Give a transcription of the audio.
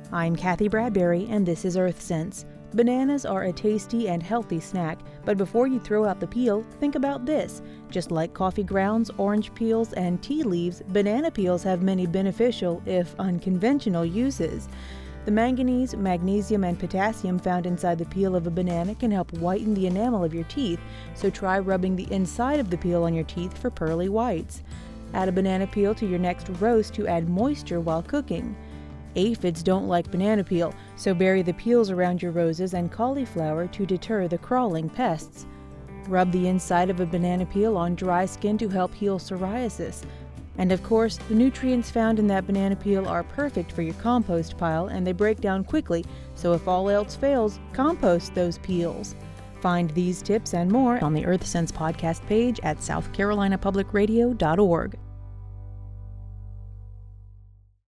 I'm Kathy Bradbury, and this is Earth Sense. Bananas are a tasty and healthy snack, but before you throw out the peel, think about this. Just like coffee grounds, orange peels, and tea leaves, banana peels have many beneficial, if unconventional, uses. The manganese, magnesium, and potassium found inside the peel of a banana can help whiten the enamel of your teeth, so try rubbing the inside of the peel on your teeth for pearly whites. Add a banana peel to your next roast to add moisture while cooking. Aphids don't like banana peel, so bury the peels around your roses and cauliflower to deter the crawling pests. Rub the inside of a banana peel on dry skin to help heal psoriasis. And of course, the nutrients found in that banana peel are perfect for your compost pile, and they break down quickly, so if all else fails, compost those peels. Find these tips and more on the Earth Sense podcast page at southcarolinapublicradio.org.